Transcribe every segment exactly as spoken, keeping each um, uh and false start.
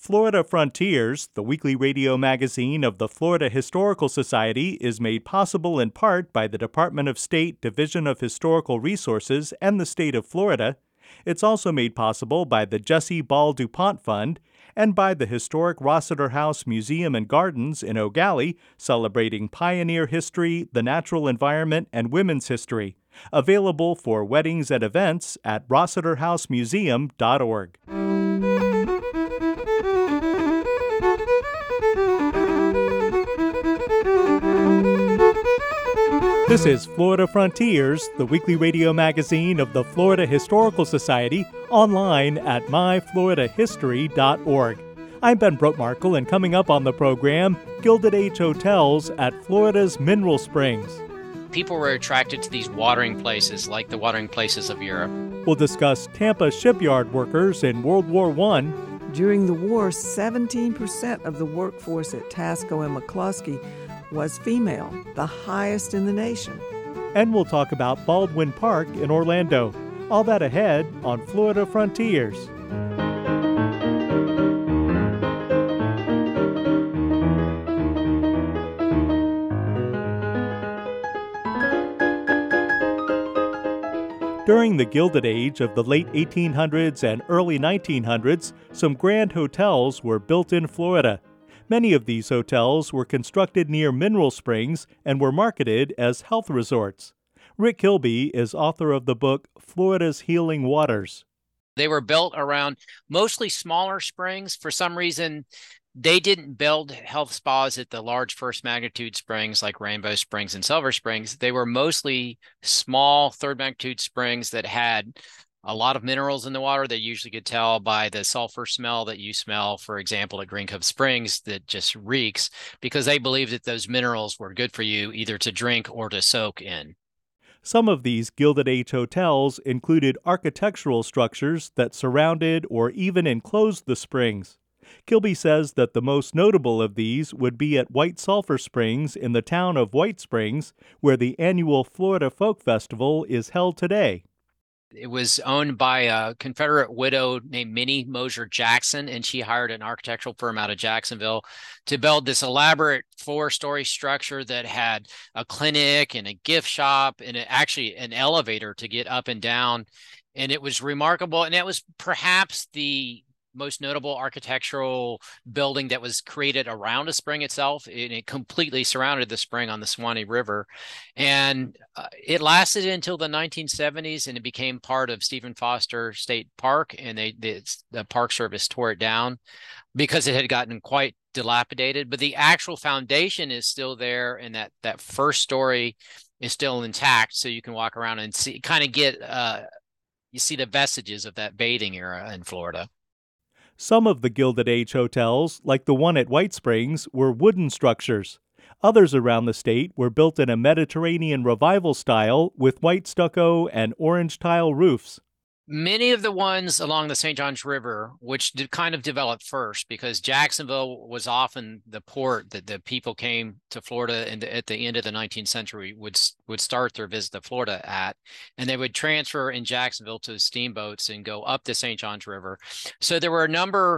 Florida Frontiers, the weekly radio magazine of the Florida Historical Society, is made possible in part by the Department of State Division of Historical Resources and the state of Florida. It's also made possible by the Jesse Ball DuPont Fund and by the historic Rossiter House Museum and Gardens in Eau Gallie, celebrating pioneer history, the natural environment, and women's history. Available for weddings and events at rossiter house museum dot org. This is Florida Frontiers, the weekly radio magazine of the Florida Historical Society, online at my florida history dot org. I'm Ben Brookmarkle, and coming up on the program, Gilded Age Hotels at Florida's Mineral Springs. People were attracted to these watering places like the watering places of Europe. We'll discuss Tampa shipyard workers in World War One. During the war, seventeen percent of the workforce at Tasco and McCloskey was female, the highest in the nation. And we'll talk about Baldwin Park in Orlando. All that ahead on Florida Frontiers. During the Gilded Age of the late eighteen hundreds and early nineteen hundreds, some grand hotels were built in Florida. Many of these hotels were constructed near mineral springs and were marketed as health resorts. Rick Kilby is author of the book Florida's Healing Waters. They were built around mostly smaller springs. For some reason, they didn't build health spas at the large first magnitude springs like Rainbow Springs and Silver Springs. They were mostly small third magnitude springs that had a lot of minerals in the water that you usually could tell by the sulfur smell that you smell, for example, at Green Cove Springs, that just reeks, because they believed that those minerals were good for you either to drink or to soak in. Some of these Gilded Age hotels included architectural structures that surrounded or even enclosed the springs. Kilby says that the most notable of these would be at White Sulphur Springs in the town of White Springs, where the annual Florida Folk Festival is held today. It was owned by a Confederate widow named Minnie Mosier Jackson, and she hired an architectural firm out of Jacksonville to build this elaborate four-story structure that had a clinic and a gift shop and actually an elevator to get up and down. And it was remarkable, and it was perhaps the most notable architectural building that was created around a spring itself. It, it completely surrounded the spring on the Suwannee River. And uh, it lasted until the nineteen seventies, and it became part of Stephen Foster State Park, and they, they the Park Service tore it down because it had gotten quite dilapidated. But the actual foundation is still there, and that, that first story is still intact, so you can walk around and see, kind of get, uh, you see the vestiges of that bathing era in Florida. Some of the Gilded Age hotels, like the one at White Springs, were wooden structures. Others around the state were built in a Mediterranean revival style with white stucco and orange tile roofs. Many of the ones along the Saint Johns River, which did kind of develop first, because Jacksonville was often the port that the people came to Florida and at the end of the nineteenth century would would start their visit to Florida at, and they would transfer in Jacksonville to steamboats and go up the Saint Johns River. So there were a number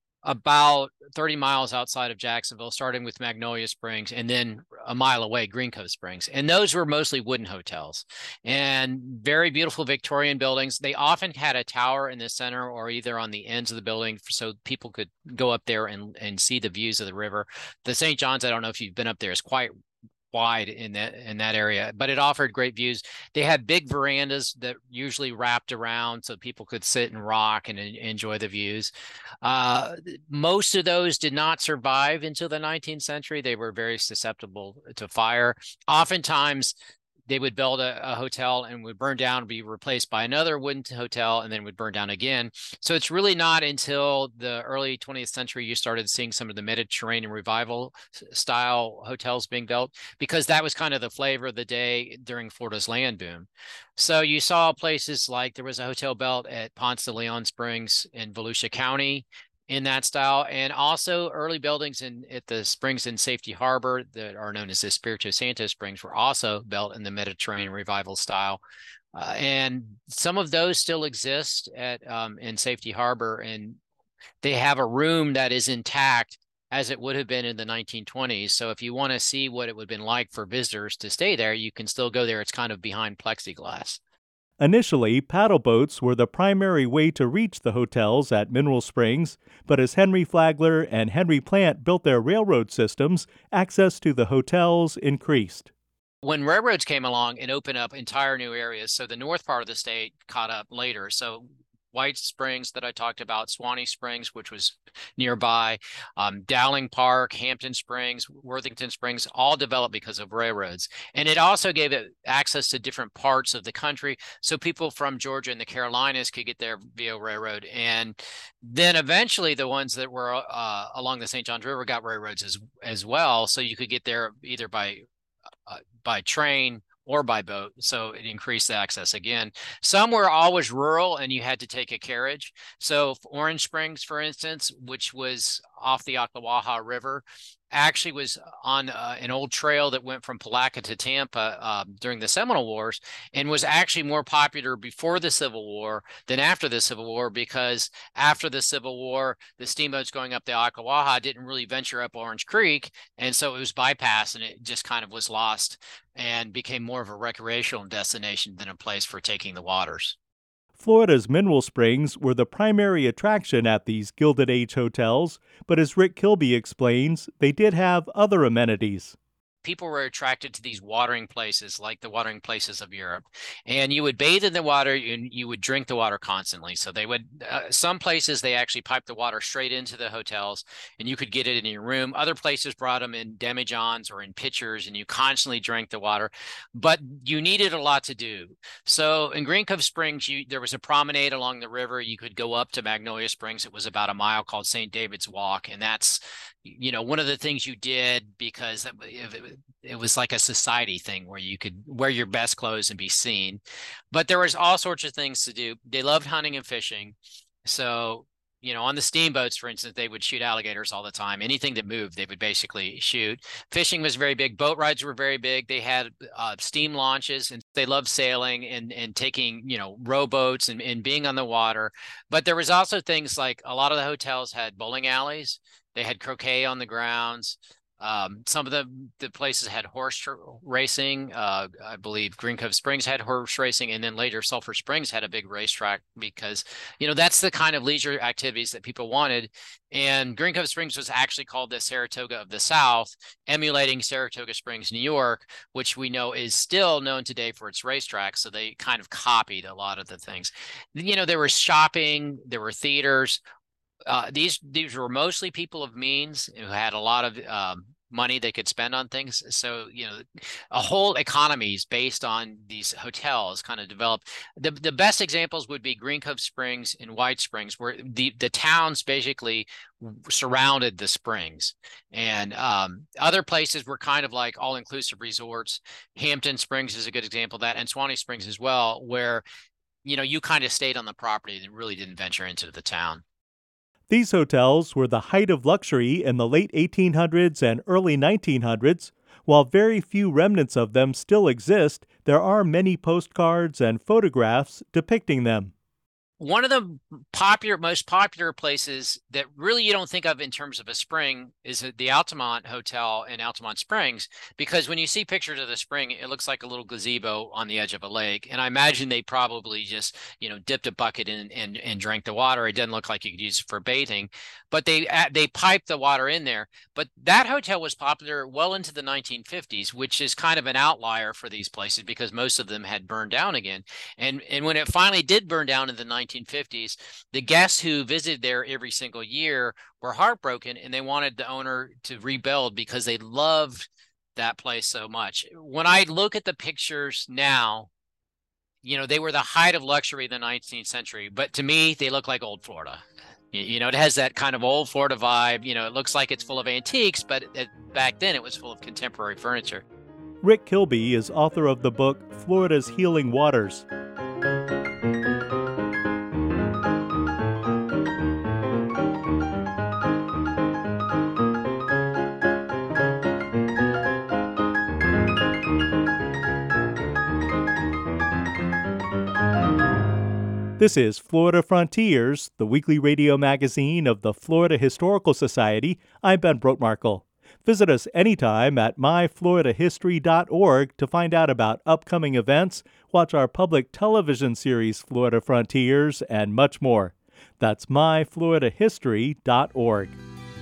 about thirty miles outside of Jacksonville, starting with Magnolia Springs, and then a mile away, Green Cove Springs. And those were mostly wooden hotels and very beautiful Victorian buildings. They often had a tower in the center or either on the ends of the building so people could go up there and, and see the views of the river. The Saint John's, I don't know if you've been up there, is quite wide in that in that area, but it offered great views. They had big verandas that usually wrapped around so people could sit and rock and enjoy the views. Uh, most of those did not survive until the nineteenth century. They were very susceptible to fire. Oftentimes, they would build a, a hotel and would burn down and be replaced by another wooden hotel and then would burn down again. So it's really not until the early twentieth century you started seeing some of the Mediterranean revival style hotels being built, because that was kind of the flavor of the day during Florida's land boom. So you saw places like there was a hotel built at Ponce de Leon Springs in Volusia County in that style, and also early buildings in at the springs in Safety Harbor that are known as the Espiritu Santo Springs were also built in the Mediterranean revival style. Uh, and some of those still exist at um, in Safety Harbor. And They have a room that is intact as it would have been in the nineteen twenties. So if you want to see what it would have been like for visitors to stay there, you can still go there. It's kind of behind plexiglass. Initially, paddle boats were the primary way to reach the hotels at Mineral Springs, but as Henry Flagler and Henry Plant built their railroad systems, access to the hotels increased. When railroads came along and opened up entire new areas, so the north part of the state caught up later. So White Springs that I talked about, Swanee Springs, which was nearby, um, Dowling Park, Hampton Springs, Worthington Springs, all developed because of railroads. And it also gave it access to different parts of the country. So people from Georgia and the Carolinas could get there via railroad. And then eventually the ones that were uh, along the Saint Johns River got railroads as, as well. So you could get there either by, uh, by train or by boat, so it increased the access again. Some were always rural and you had to take a carriage. So Orange Springs, for instance, which was off the Ocklawaha River, actually was on uh, an old trail that went from Palatka to Tampa uh, during the Seminole Wars, and was actually more popular before the Civil War than after the Civil War, because after the Civil War, the steamboats going up the Ocklawaha didn't really venture up Orange Creek, and so it was bypassed and it just kind of was lost and became more of a recreational destination than a place for taking the waters. Florida's Mineral Springs were the primary attraction at these Gilded Age hotels, but as Rick Kilby explains, they did have other amenities. People were attracted to these watering places, like the watering places of Europe, and you would bathe in the water and you would drink the water constantly. So they would, uh, some places they actually piped the water straight into the hotels and you could get it in your room. Other places brought them in demijohns or in pitchers and you constantly drank the water, but you needed a lot to do. So in Green Cove Springs, you, there was a promenade along the river. You could go up to Magnolia Springs. It was about a mile, called Saint David's Walk. And that's, you know, one of the things you did because it, it was like a society thing where you could wear your best clothes and be seen. But there was all sorts of things to do. They loved hunting and fishing. So, you know, on the steamboats, for instance, they would shoot alligators all the time. Anything that moved, they would basically shoot. Fishing was very big. Boat rides were very big. They had uh, steam launches, and they loved sailing and, and taking, you know, rowboats and, and being on the water. But there was also things like a lot of the hotels had bowling alleys. They had croquet on the grounds. Um, some of the, the places had horse racing. Uh, I believe Green Cove Springs had horse racing, and then later Sulphur Springs had a big racetrack because, you know, that's the kind of leisure activities that people wanted. And Green Cove Springs was actually called the Saratoga of the South, emulating Saratoga Springs, New York, which we know is still known today for its racetrack. So they kind of copied a lot of the things. You know, there was shopping, there were theaters. Uh, these these were mostly people of means who had a lot of um, money they could spend on things. So, you know, a whole economies based on these hotels kind of developed. The the best examples would be Green Cove Springs and White Springs, where the, the towns basically surrounded the springs. And um, other places were kind of like all-inclusive resorts. Hampton Springs is a good example of that, and Swanee Springs as well, where, you know, you kind of stayed on the property and really didn't venture into the town. These hotels were the height of luxury in the late eighteen hundreds and early nineteen hundreds. While very few remnants of them still exist, there are many postcards and photographs depicting them. One of the popular, most popular places that really you don't think of in terms of a spring is the Altamont Hotel in Altamont Springs, because when you see pictures of the spring, it looks like a little gazebo on the edge of a lake. And I imagine they probably just, you know, dipped a bucket in and, and drank the water. It doesn't look like you could use it for bathing, but they they piped the water in there. But that hotel was popular well into the nineteen fifties, which is kind of an outlier for these places because most of them had burned down again. And, and when it finally did burn down in the nineteen fifties, the guests who visited there every single year were heartbroken, and they wanted the owner to rebuild because they loved that place so much. When I look at the pictures now, you know, they were the height of luxury in the nineteenth century, but to me, they look like old Florida. You know, it has that kind of old Florida vibe. You know, it looks like it's full of antiques, but it, back then it was full of contemporary furniture. Rick Kilby is author of the book Florida's Healing Waters. This is Florida Frontiers, the weekly radio magazine of the Florida Historical Society. I'm Ben Brotmarkle. Visit us anytime at my florida history dot org to find out about upcoming events, watch our public television series Florida Frontiers, and much more. That's my florida history dot org.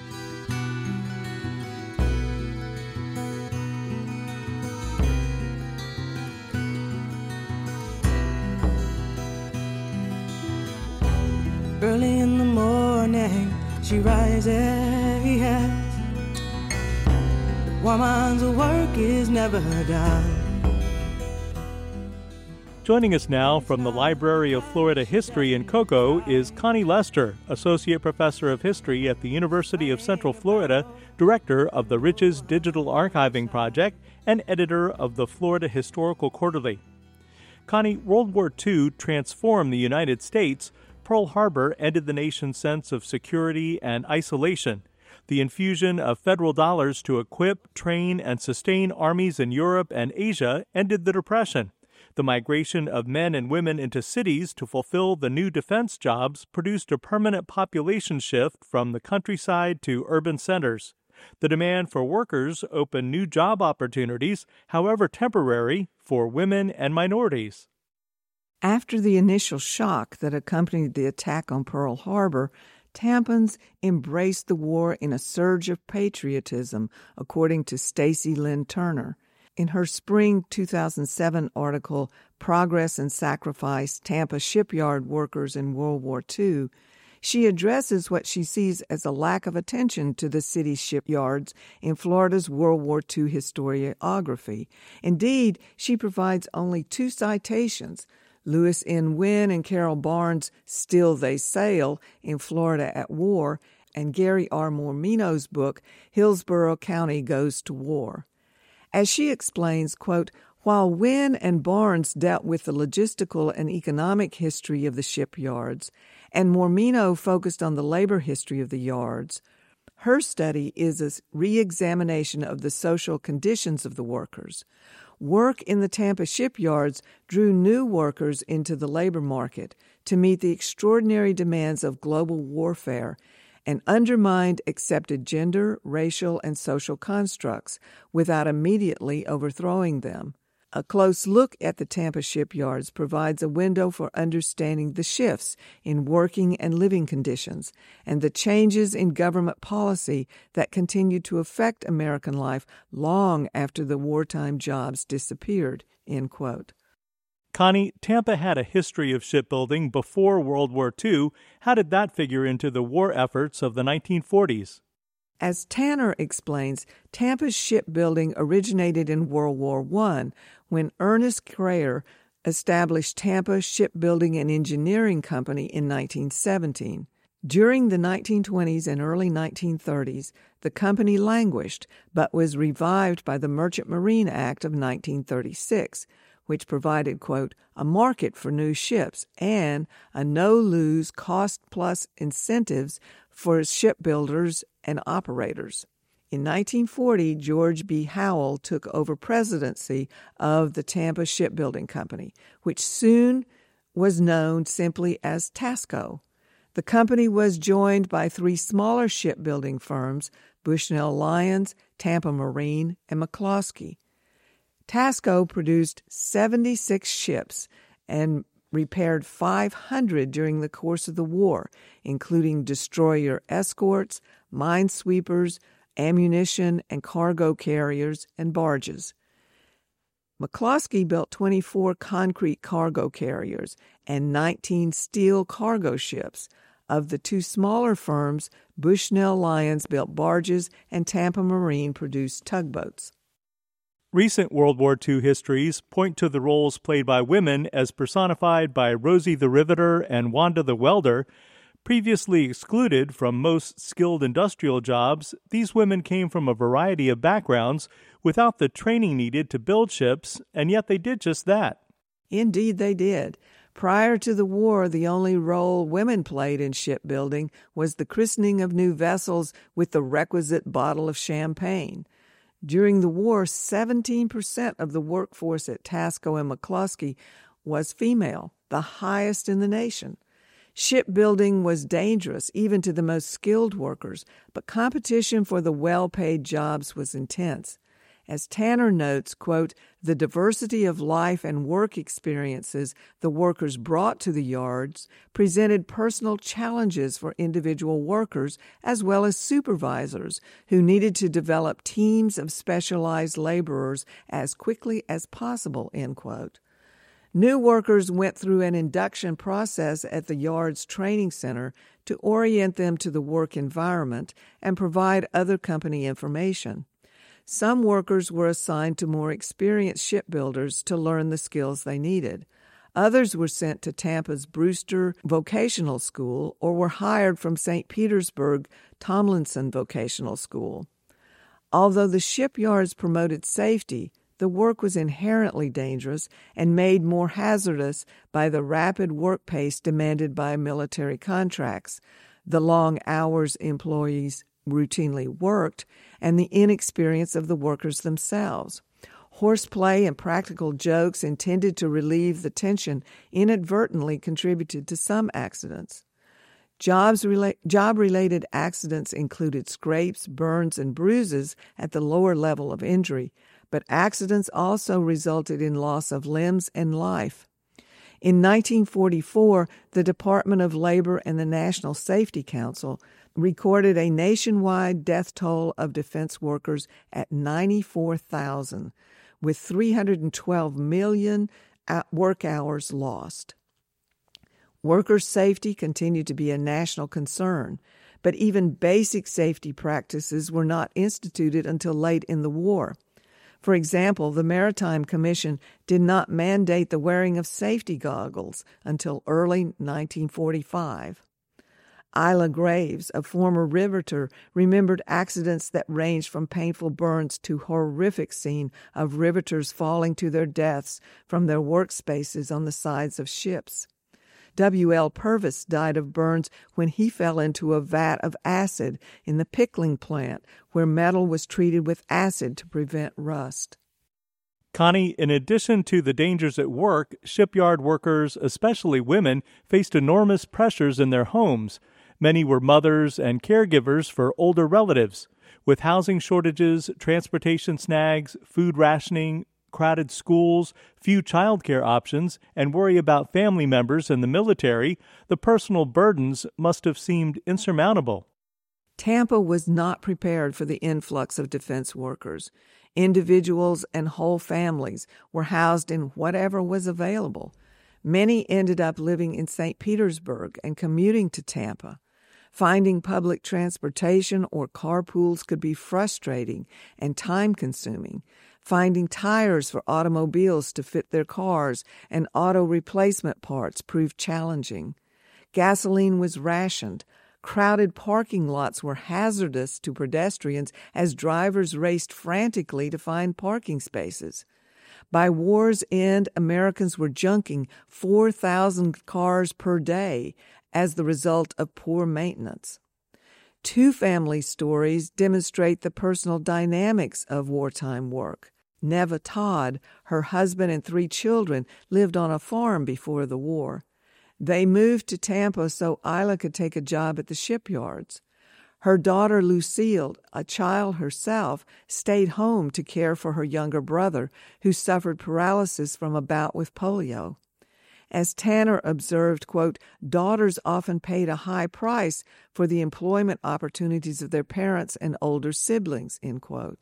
Early in the morning, she rises, yes. Woman's work is never done. Joining us now from the Library of Florida History in Cocoa is Connie Lester, Associate Professor of History at the University of Central Florida, Director of the Riches Digital Archiving Project, and Editor of the Florida Historical Quarterly. Connie, World War Two transformed the United States. Pearl Harbor ended the nation's sense of security and isolation. The infusion of federal dollars to equip, train, and sustain armies in Europe and Asia ended the Depression. The migration of men and women into cities to fulfill the new defense jobs produced a permanent population shift from the countryside to urban centers. The demand for workers opened new job opportunities, however temporary, for women and minorities. After the initial shock that accompanied the attack on Pearl Harbor, Tampans embraced the war in a surge of patriotism, according to Stacy Lynn Turner. In her spring two thousand seven article, Progress and Sacrifice, Tampa Shipyard Workers in World War Two, she addresses what she sees as a lack of attention to the city's shipyards in Florida's World War Two historiography. Indeed, she provides only two citations, Lewis N. Wynn and Carol Barnes' Still They Sail in Florida at War, and Gary R. Mormino's book, Hillsborough County Goes to War. As she explains, quote, while Wynn and Barnes dealt with the logistical and economic history of the shipyards, and Mormino focused on the labor history of the yards, her study is a re-examination of the social conditions of the workers. Work in the Tampa shipyards drew new workers into the labor market to meet the extraordinary demands of global warfare and undermined accepted gender, racial, and social constructs without immediately overthrowing them. A close look at the Tampa shipyards provides a window for understanding the shifts in working and living conditions and the changes in government policy that continued to affect American life long after the wartime jobs disappeared, end quote. Connie, Tampa had a history of shipbuilding before World War Two. How did that figure into the war efforts of the nineteen forties? As Tanner explains, Tampa's shipbuilding originated in World War One when Ernest Crayer established Tampa Shipbuilding and Engineering Company in nineteen seventeen. During the nineteen twenties and early nineteen thirties, the company languished but was revived by the Merchant Marine Act of nineteen thirty-six, which provided, quote, a market for new ships and a no-lose cost-plus incentives for shipbuilders and operators. In nineteen forty, George B. Howell took over presidency of the Tampa Shipbuilding Company, which soon was known simply as TASCO. The company was joined by three smaller shipbuilding firms, Bushnell Lyons, Tampa Marine, and McCloskey. TASCO produced seventy-six ships and repaired five hundred during the course of the war, including destroyer escorts, minesweepers, ammunition and cargo carriers, and barges. McCloskey built twenty-four concrete cargo carriers and nineteen steel cargo ships. Of the two smaller firms, Bushnell Lyons built barges and Tampa Marine produced tugboats. Recent World War Two histories point to the roles played by women as personified by Rosie the Riveter and Wanda the Welder. Previously excluded from most skilled industrial jobs, these women came from a variety of backgrounds without the training needed to build ships, and yet they did just that. Indeed, they did. Prior to the war, the only role women played in shipbuilding was the christening of new vessels with the requisite bottle of champagne. During the war, seventeen percent of the workforce at TASCO and McCloskey was female. the highest in the nation. Shipbuilding was dangerous even to the most skilled workers, but competition for the well-paid jobs was intense. As Tanner notes, quote, the diversity of life and work experiences the workers brought to the yards presented personal challenges for individual workers as well as supervisors who needed to develop teams of specialized laborers as quickly as possible, end quote. New workers went through an induction process at the yard's training center to orient them to the work environment and provide other company information. Some workers were assigned to more experienced shipbuilders to learn the skills they needed. Others were sent to Tampa's Brewster Vocational School or were hired from Saint Petersburg Tomlinson Vocational School. Although the shipyards promoted safety, the work was inherently dangerous and made more hazardous by the rapid work pace demanded by military contracts, the long hours employees routinely worked, and the inexperience of the workers themselves. Horseplay and practical jokes intended to relieve the tension inadvertently contributed to some accidents. Jobs rela- job-related accidents included scrapes, burns, and bruises at the lower level of injury, but accidents also resulted in loss of limbs and life. In nineteen forty-four, the Department of Labor and the National Safety Council recorded a nationwide death toll of defense workers at ninety-four thousand, with three hundred twelve million work hours lost. Worker safety continued to be a national concern, but even basic safety practices were not instituted until late in the war. For example, the Maritime Commission did not mandate the wearing of safety goggles until early nineteen forty-five. Isla Graves, a former riveter, remembered accidents that ranged from painful burns to horrific scene of riveters falling to their deaths from their workspaces on the sides of ships. W L Purvis died of burns when he fell into a vat of acid in the pickling plant, where metal was treated with acid to prevent rust. Connie, in addition to the dangers at work, shipyard workers, especially women, faced enormous pressures in their homes. Many were mothers and caregivers for older relatives. With housing shortages, transportation snags, food rationing, crowded schools, few childcare options, and worry about family members in the military, the personal burdens must have seemed insurmountable. Tampa was not prepared for the influx of defense workers. Individuals and whole families were housed in whatever was available. Many ended up living in Saint Petersburg and commuting to Tampa. Finding public transportation or carpools could be frustrating and time-consuming. Finding tires for automobiles to fit their cars and auto replacement parts proved challenging. Gasoline was rationed. Crowded parking lots were hazardous to pedestrians as drivers raced frantically to find parking spaces. By war's end, Americans were junking four thousand cars per day as the result of poor maintenance. Two family stories demonstrate the personal dynamics of wartime work. Neva Todd, her husband and three children, lived on a farm before the war. They moved to Tampa so Isla could take a job at the shipyards. Her daughter Lucille, a child herself, stayed home to care for her younger brother, who suffered paralysis from a bout with polio. As Tanner observed, quote, daughters often paid a high price for the employment opportunities of their parents and older siblings, end quote.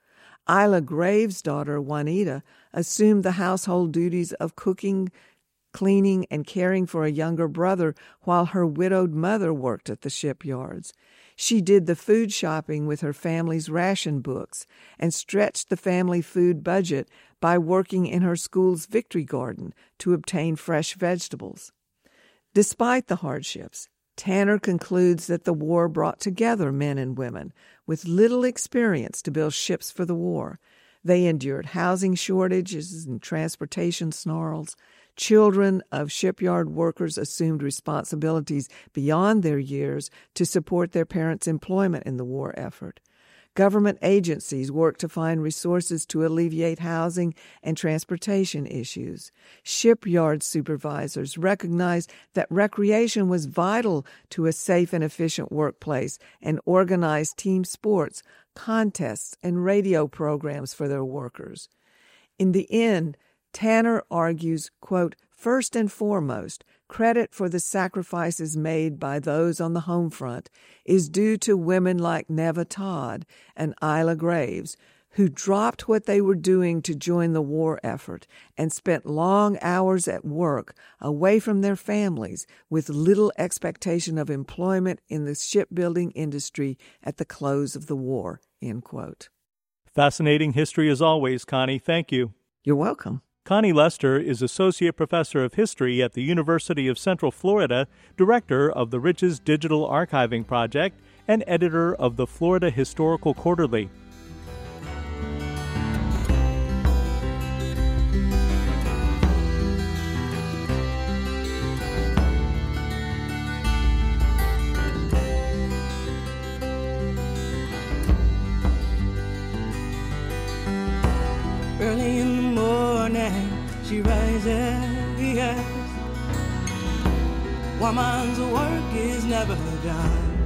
Isla Graves' daughter, Juanita, assumed the household duties of cooking, cleaning, and caring for a younger brother while her widowed mother worked at the shipyards. She did the food shopping with her family's ration books and stretched the family food budget by working in her school's Victory Garden to obtain fresh vegetables. Despite the hardships, Tanner concludes that the war brought together men and women with little experience to build ships for the war. They endured housing shortages and transportation snarls. Children of shipyard workers assumed responsibilities beyond their years to support their parents' employment in the war effort. Government agencies worked to find resources to alleviate housing and transportation issues. Shipyard supervisors recognized that recreation was vital to a safe and efficient workplace and organized team sports, contests, and radio programs for their workers. In the end, Tanner argues, quote, first and foremost, credit for the sacrifices made by those on the home front is due to women like Neva Todd and Isla Graves, who dropped what they were doing to join the war effort and spent long hours at work away from their families with little expectation of employment in the shipbuilding industry at the close of the war, end quote. Fascinating history as always, Connie. Thank you. You're welcome. Connie Lester is Associate Professor of History at the University of Central Florida, Director of the Riches Digital Archiving Project, and editor of the Florida Historical Quarterly. Early in the morning, she rises, yes. Woman's work is never done.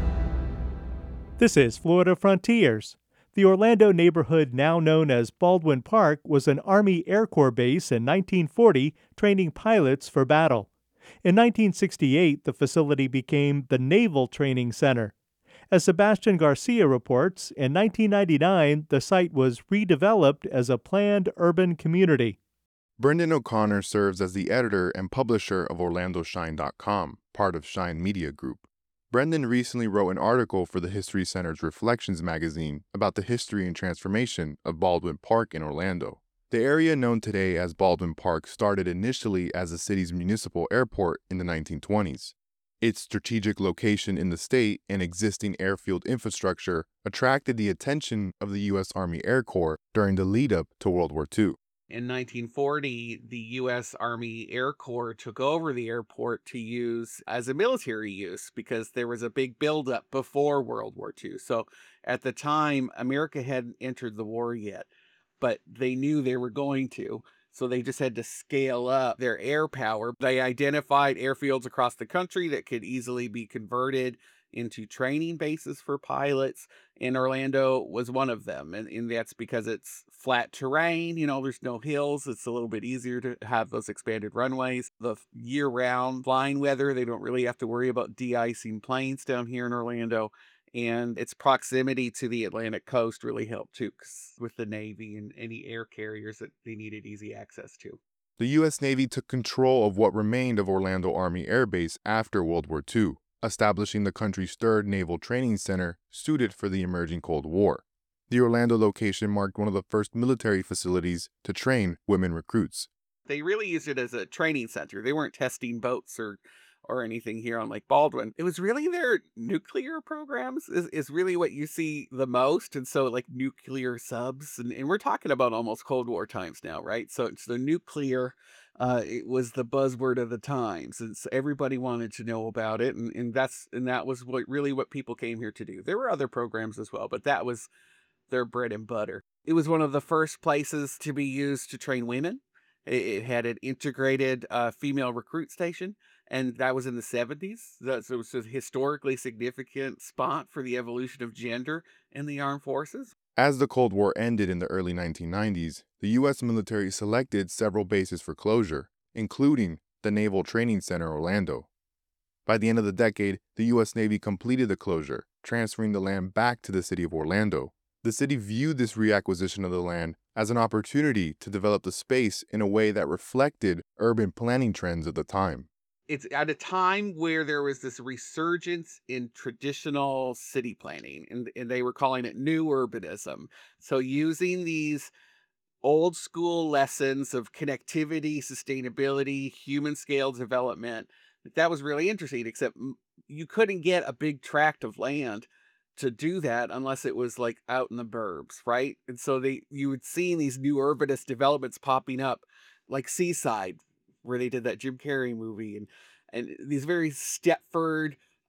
This is Florida Frontiers. The Orlando neighborhood, now known as Baldwin Park, was an Army Air Corps base in nineteen forty, training pilots for battle. In nineteen sixty-eight, the facility became the Naval Training Center. As Sebastian Garcia reports, in nineteen ninety-nine, the site was redeveloped as a planned urban community. Brendan O'Connor serves as the editor and publisher of Orlando Shine dot com, part of Shine Media Group. Brendan recently wrote an article for the History Center's Reflections magazine about the history and transformation of Baldwin Park in Orlando. The area known today as Baldwin Park started initially as the city's municipal airport in the nineteen twenties. Its strategic location in the state and existing airfield infrastructure attracted the attention of the U S Army Air Corps during the lead-up to World War Two. In nineteen forty, the U S Army Air Corps took over the airport to use as a military use because there was a big buildup before World War Two. So at the time, America hadn't entered the war yet, but they knew they were going to. So they just had to scale up their air power. They identified airfields across the country that could easily be converted into training bases for pilots, and Orlando was one of them. And, and that's because it's flat terrain, you know, there's no hills. It's a little bit easier to have those expanded runways. The year-round flying weather, they don't really have to worry about de-icing planes down here in Orlando. And its proximity to the Atlantic coast really helped too, 'cause with the Navy and any air carriers that they needed easy access to. The U S Navy took control of what remained of Orlando Army Air Base after World War Two, establishing the country's third naval training center suited for the emerging Cold War. The Orlando location marked one of the first military facilities to train women recruits. They really used it as a training center. They weren't testing boats or or anything here on Lake Baldwin. It was really their nuclear programs is, is really what you see the most. And so like nuclear subs, and, and we're talking about almost Cold War times now, right? So it's the nuclear, uh, it was the buzzword of the times. And so everybody wanted to know about it. And, and that's, and that was what really what people came here to do. There were other programs as well, but that was their bread and butter. It was one of the first places to be used to train women. It, it had an integrated uh, female recruit station. And that was in the seventies. That's, it was a historically significant spot for the evolution of gender in the armed forces. As the Cold War ended in the early nineteen nineties, the U S military selected several bases for closure, including the Naval Training Center Orlando. By the end of the decade, the U S Navy completed the closure, transferring the land back to the city of Orlando. The city viewed this reacquisition of the land as an opportunity to develop the space in a way that reflected urban planning trends of the time. It's at a time where there was this resurgence in traditional city planning, and, and they were calling it new urbanism. So using these old school lessons of connectivity, sustainability, human scale development, that was really interesting, except you couldn't get a big tract of land to do that unless it was like out in the burbs, right? And so they you would see these new urbanist developments popping up, like Seaside, where they did that Jim Carrey movie, and and these very Stepford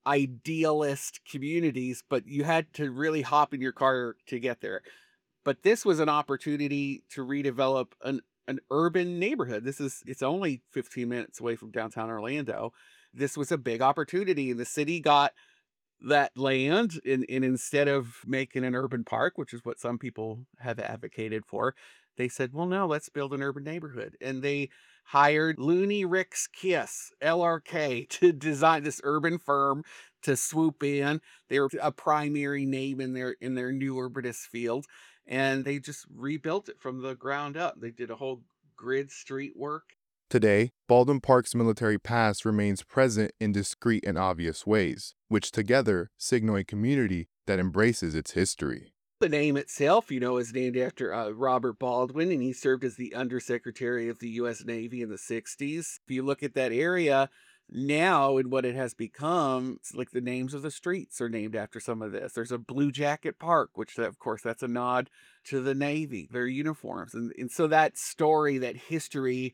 idealist communities, but you had to really hop in your car to get there. But this was an opportunity to redevelop an an urban neighborhood. This is it's only fifteen minutes away from downtown Orlando. This was a big opportunity, and the city got that land, and, and instead of making an urban park, which is what some people have advocated for, they said, well, no, let's build an urban neighborhood. And they hired Looney Ricks Kiss, L R K, to design this urban firm to swoop in. They were a primary name in their in their new urbanist field, and they just rebuilt it from the ground up. They did a whole grid street work. Today, Baldwin Park's military past remains present in discrete and obvious ways, which together signal a community that embraces its history. The name itself, you know, is named after uh, Robert Baldwin, and he served as the Undersecretary of the U S Navy in the sixties. If you look at that area now and what it has become, it's like the names of the streets are named after some of this. There's a Blue Jacket Park, which, of course, that's a nod to the Navy, their uniforms. And, and so that story, that history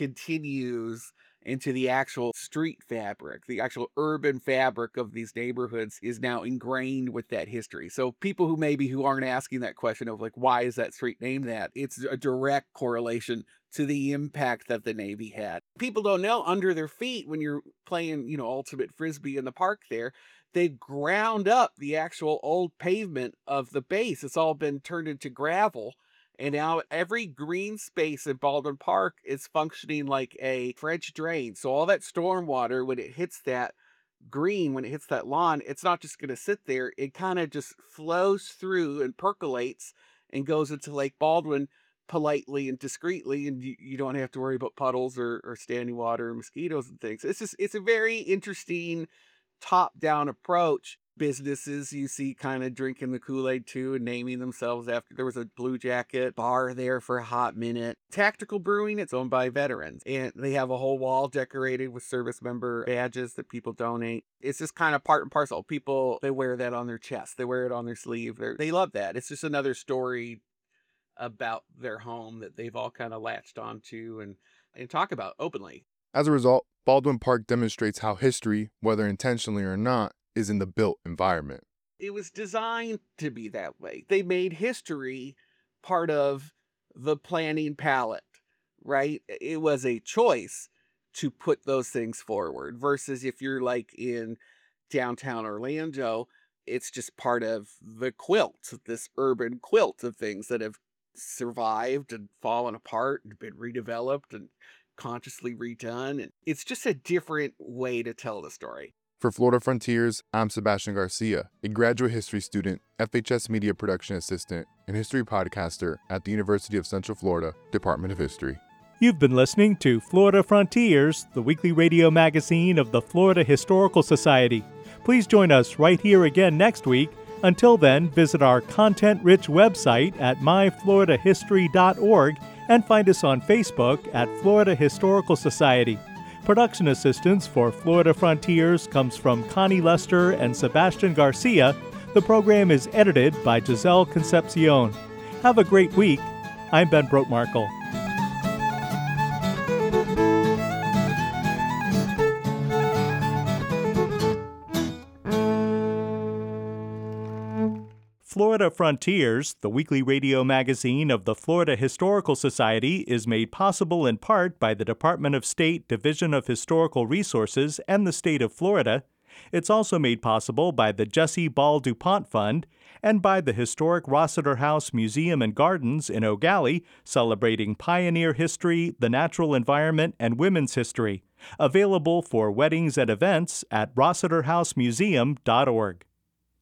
continues into the actual street fabric. The actual urban fabric of these neighborhoods is now ingrained with that history. So people who maybe who aren't asking that question of like, why is that street named that? It's a direct correlation to the impact that the Navy had. People don't know, under their feet when you're playing, you know, ultimate frisbee in the park there, they ground up the actual old pavement of the base. It's all been turned into gravel. And now every green space in Baldwin Park is functioning like a French drain. So all that storm water, when it hits that green, when it hits that lawn, it's not just going to sit there. It kind of just flows through and percolates and goes into Lake Baldwin politely and discreetly. And you, you don't have to worry about puddles or, or standing water or mosquitoes and things. It's just, it's a very interesting top-down approach. Businesses you see kind of drinking the Kool-Aid too and naming themselves after. There was a Blue Jacket bar there for a hot minute. Tactical Brewing, it's owned by veterans, and they have a whole wall decorated with service member badges that people donate. It's just kind of part and parcel. People, they wear that on their chest, they wear it on their sleeve. They're, they love that. It's just another story about their home that they've all kind of latched onto and, and talk about openly. As a result, Baldwin Park demonstrates how history, whether intentionally or not, is in the built environment. It was designed to be that way. They made history part of the planning palette, right? It was a choice to put those things forward versus if you're like in downtown Orlando, it's just part of the quilt, this urban quilt of things that have survived and fallen apart and been redeveloped and consciously redone. And it's just a different way to tell the story. For Florida Frontiers, I'm Sebastian Garcia, a graduate history student, F H S media production assistant, and history podcaster at the University of Central Florida, Department of History. You've been listening to Florida Frontiers, the weekly radio magazine of the Florida Historical Society. Please join us right here again next week. Until then, visit our content-rich website at my florida history dot org and find us on Facebook at Florida Historical Society. Production assistance for Florida Frontiers comes from Connie Lester and Sebastian Garcia. The program is edited by Giselle Concepcion. Have a great week. I'm Ben Brotmarkle. Florida Frontiers, the weekly radio magazine of the Florida Historical Society, is made possible in part by the Department of State Division of Historical Resources and the state of Florida. It's also made possible by the Jesse Ball DuPont Fund and by the historic Rossiter House Museum and Gardens in Eau Gallie, celebrating pioneer history, the natural environment, and women's history. Available for weddings and events at rossiter house museum dot org.